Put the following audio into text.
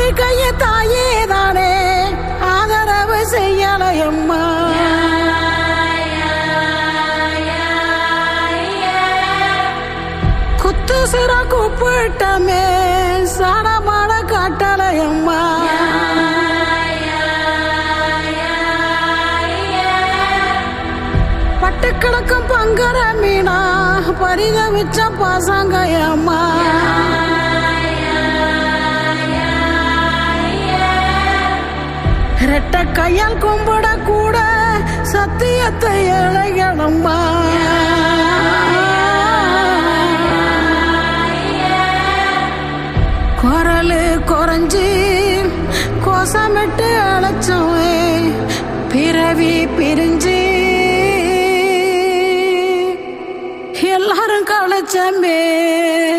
கைய தாயே தானே ஆதரவு செய்யலையம்மா. குத்து சிற கூப்பிட்டமே சடமாட காட்டலையம்மா. பட்டு கிடக்கும் பங்கர மீனா பரிதவிச்ச பாசங்கையம்மா. ரெட்ட கையால் கும்பிட கூட சத்தியத்தை இழைகளம்மா. குரலு குறைஞ்சி கோசமிட்டு அழைச்சவே பிறவி பிரிஞ்சு எல்லாரும் களைச்சமே